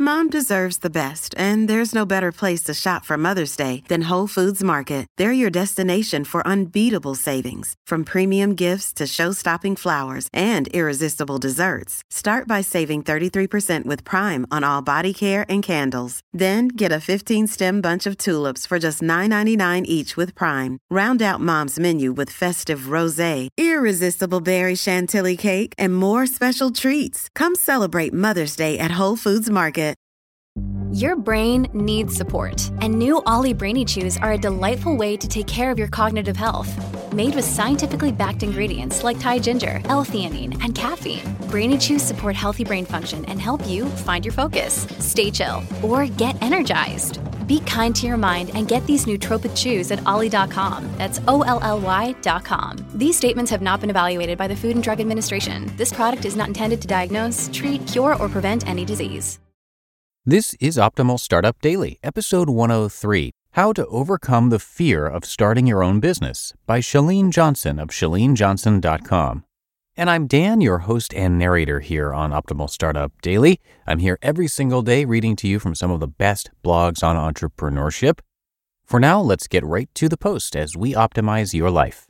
Mom deserves the best, and there's no better place to shop for Mother's Day than Whole Foods Market. They're your destination for unbeatable savings, from premium gifts to show-stopping flowers and irresistible desserts. Start by saving 33% with Prime on all body care and candles. Then get a 15-stem bunch of tulips for just $9.99 each with Prime. Round out Mom's menu with festive rosé, irresistible berry chantilly cake, and more special treats. Come celebrate Mother's Day at Whole Foods Market. Your brain needs support, and new Ollie Brainy Chews are a delightful way to take care of your cognitive health. Made with scientifically backed ingredients like Thai ginger, L-theanine, and caffeine, Brainy Chews support healthy brain function and help you find your focus, stay chill, or get energized. Be kind to your mind and get these nootropic chews at ollie.com. That's OLLY.com. These statements have not been evaluated by the Food and Drug Administration. This product is not intended to diagnose, treat, cure, or prevent any disease. This is Optimal Startup Daily, episode 103, How to Overcome the Fear of Starting Your Own Business by Chalene Johnson of ChaleneJohnson.com. And I'm Dan, your host and narrator here on Optimal Startup Daily. I'm here every single day reading to you from some of the best blogs on entrepreneurship. For now, let's get right to the post as we optimize your life.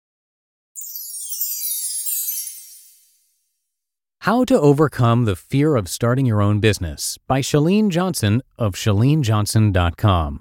How to Overcome the Fear of Starting Your Own Business by Chalene Johnson of ChaleneJohnson.com.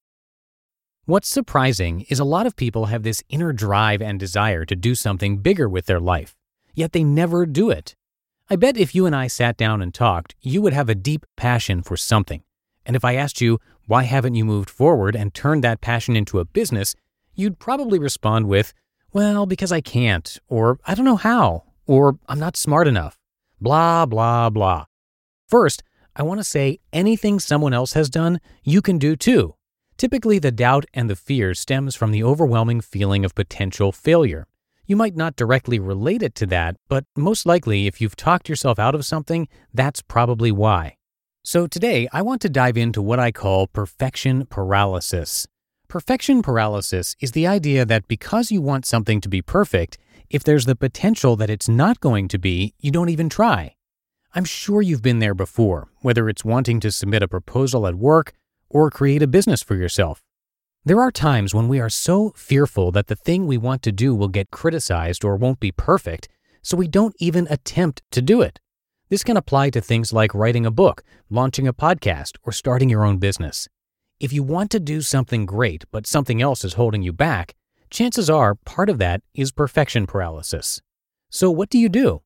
What's surprising is a lot of people have this inner drive and desire to do something bigger with their life, yet they never do it. I bet if you and I sat down and talked, you would have a deep passion for something. And if I asked you, why haven't you moved forward and turned that passion into a business, you'd probably respond with, well, because I can't, or I don't know how, or I'm not smart enough. Blah, blah, blah. First, I want to say anything someone else has done, you can do too. Typically, the doubt and the fear stems from the overwhelming feeling of potential failure. You might not directly relate it to that, but most likely, if you've talked yourself out of something, that's probably why. So today, I want to dive into what I call perfection paralysis. Perfection paralysis is the idea that because you want something to be perfect, if there's the potential that it's not going to be, you don't even try. I'm sure you've been there before, whether it's wanting to submit a proposal at work or create a business for yourself. There are times when we are so fearful that the thing we want to do will get criticized or won't be perfect, so we don't even attempt to do it. This can apply to things like writing a book, launching a podcast, or starting your own business. If you want to do something great, but something else is holding you back, chances are part of that is perfection paralysis. So what do you do?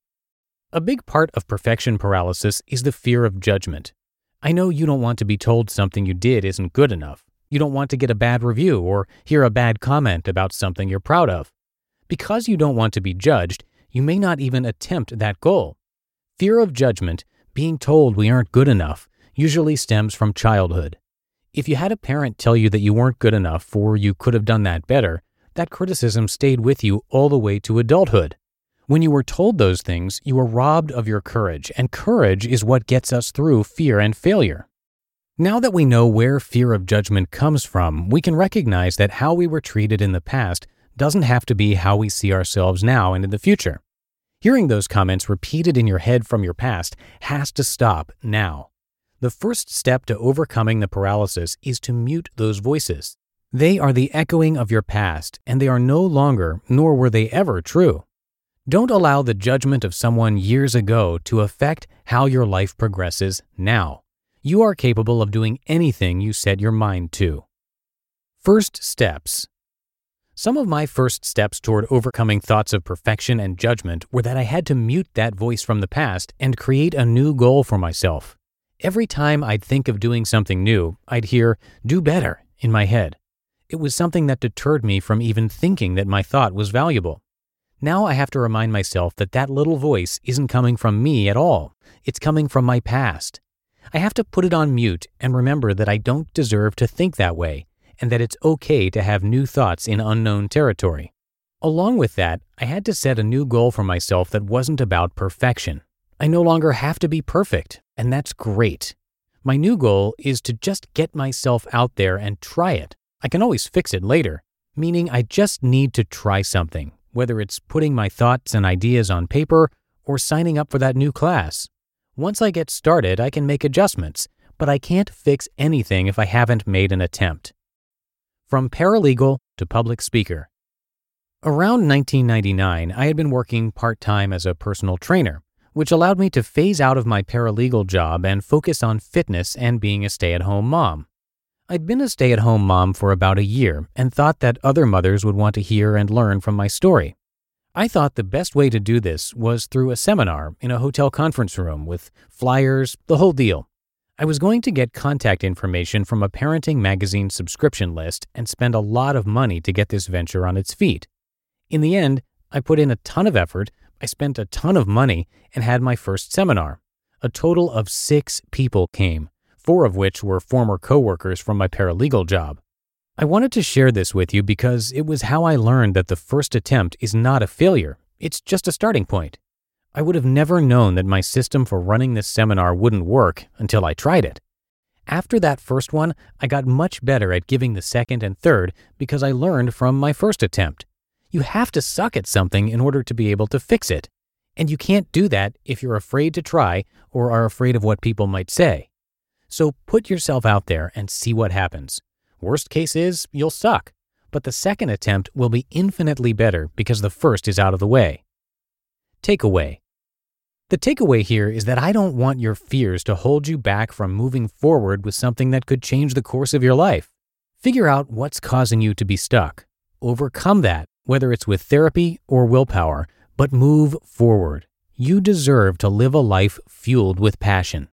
A big part of perfection paralysis is the fear of judgment. I know you don't want to be told something you did isn't good enough. You don't want to get a bad review or hear a bad comment about something you're proud of. Because you don't want to be judged, you may not even attempt that goal. Fear of judgment, being told we aren't good enough, usually stems from childhood. If you had a parent tell you that you weren't good enough or you could have done that better, that criticism stayed with you all the way to adulthood. When you were told those things, you were robbed of your courage, and courage is what gets us through fear and failure. Now that we know where fear of judgment comes from, we can recognize that how we were treated in the past doesn't have to be how we see ourselves now and in the future. Hearing those comments repeated in your head from your past has to stop now. The first step to overcoming the paralysis is to mute those voices. They are the echoing of your past, and they are no longer, nor were they ever, true. Don't allow the judgment of someone years ago to affect how your life progresses now. You are capable of doing anything you set your mind to. First steps. Some of my first steps toward overcoming thoughts of perfection and judgment were that I had to mute that voice from the past and create a new goal for myself. Every time I'd think of doing something new, I'd hear, "do better," in my head. It was something that deterred me from even thinking that my thought was valuable. Now I have to remind myself that that little voice isn't coming from me at all. It's coming from my past. I have to put it on mute and remember that I don't deserve to think that way, and that it's okay to have new thoughts in unknown territory. Along with that, I had to set a new goal for myself that wasn't about perfection. I no longer have to be perfect, and that's great. My new goal is to just get myself out there and try it. I can always fix it later, meaning I just need to try something, whether it's putting my thoughts and ideas on paper or signing up for that new class. Once I get started, I can make adjustments, but I can't fix anything if I haven't made an attempt. From paralegal to public speaker. Around 1999, I had been working part-time as a personal trainer, which allowed me to phase out of my paralegal job and focus on fitness and being a stay-at-home mom. I'd been a stay-at-home mom for about a year and thought that other mothers would want to hear and learn from my story. I thought the best way to do this was through a seminar in a hotel conference room with flyers, the whole deal. I was going to get contact information from a parenting magazine subscription list and spend a lot of money to get this venture on its feet. In the end, I put in a ton of effort, I spent a ton of money, and had my first seminar. A total of 6 people came, 4 of which were former coworkers from my paralegal job. I wanted to share this with you because it was how I learned that the first attempt is not a failure, it's just a starting point. I would have never known that my system for running this seminar wouldn't work until I tried it. After that first one, I got much better at giving the second and third because I learned from my first attempt. You have to suck at something in order to be able to fix it. And you can't do that if you're afraid to try or are afraid of what people might say. So put yourself out there and see what happens. Worst case is you'll suck, but the second attempt will be infinitely better because the first is out of the way. Takeaway. The takeaway here is that I don't want your fears to hold you back from moving forward with something that could change the course of your life. Figure out what's causing you to be stuck. Overcome that, whether it's with therapy or willpower, but move forward. You deserve to live a life fueled with passion.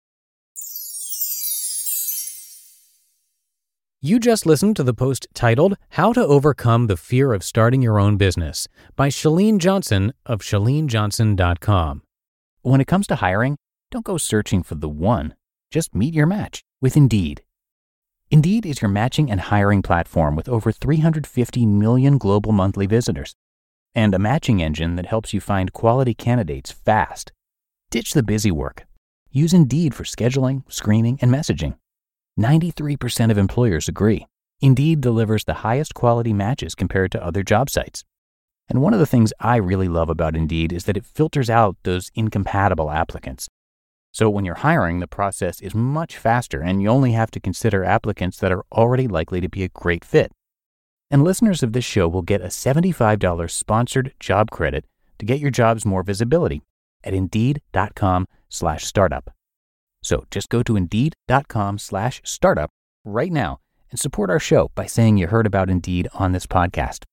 You just listened to the post titled, How to Overcome the Fear of Starting Your Own Business by Chalene Johnson of ChaleneJohnson.com. When it comes to hiring, don't go searching for the one. Just meet your match with Indeed. Indeed is your matching and hiring platform with over 350 million global monthly visitors and a matching engine that helps you find quality candidates fast. Ditch the busy work. Use Indeed for scheduling, screening, and messaging. 93% of employers agree. Indeed delivers the highest quality matches compared to other job sites. And one of the things I really love about Indeed is that it filters out those incompatible applicants. So when you're hiring, the process is much faster and you only have to consider applicants that are already likely to be a great fit. And listeners of this show will get a $75 sponsored job credit to get your jobs more visibility at Indeed.com/startup. So just go to Indeed.com/startup right now and support our show by saying you heard about Indeed on this podcast.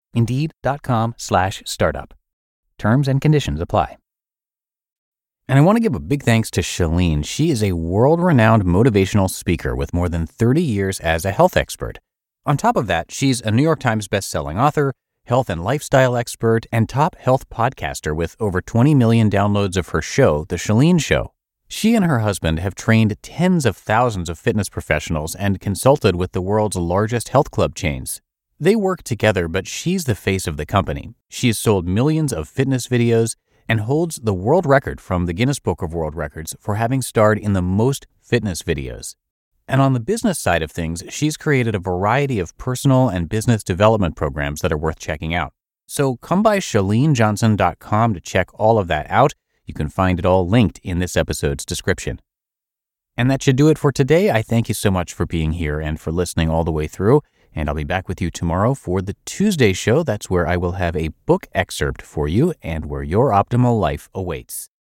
Indeed.com/startup. Terms and conditions apply. And I want to give a big thanks to Chalene. She is a world-renowned motivational speaker with more than 30 years as a health expert. On top of that, she's a New York Times best-selling author, health and lifestyle expert, and top health podcaster with over 20 million downloads of her show, The Chalene Show. She and her husband have trained tens of thousands of fitness professionals and consulted with the world's largest health club chains. They work together, but she's the face of the company. She has sold millions of fitness videos and holds the world record from the Guinness Book of World Records for having starred in the most fitness videos. And on the business side of things, she's created a variety of personal and business development programs that are worth checking out. So come by ChaleneJohnson.com to check all of that out. You can find it all linked in this episode's description. And that should do it for today. I thank you so much for being here and for listening all the way through. And I'll be back with you tomorrow for the Tuesday show. That's where I will have a book excerpt for you and where your optimal life awaits.